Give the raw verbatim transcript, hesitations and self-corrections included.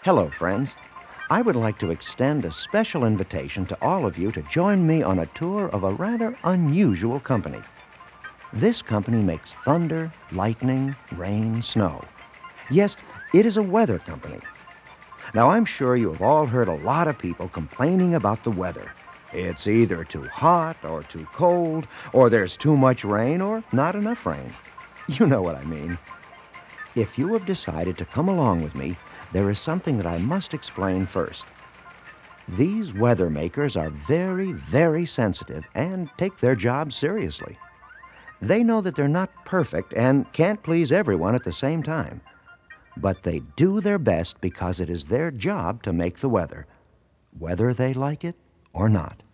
Hello, friends. I would like to extend a special invitation to all of you to join me on a tour of a rather unusual company. This company makes thunder, lightning, rain, snow. Yes, it is a weather company. Now, I'm sure you have all heard a lot of people complaining about the weather. It's either too hot or too cold, or there's too much rain or not enough rain. You know what I mean. If you have decided to come along with me, there is something that I must explain first. These weather makers are very, very sensitive and take their job seriously. They know that they're not perfect and can't please everyone at the same time. But they do their best because it is their job to make the weather, whether they like it or not.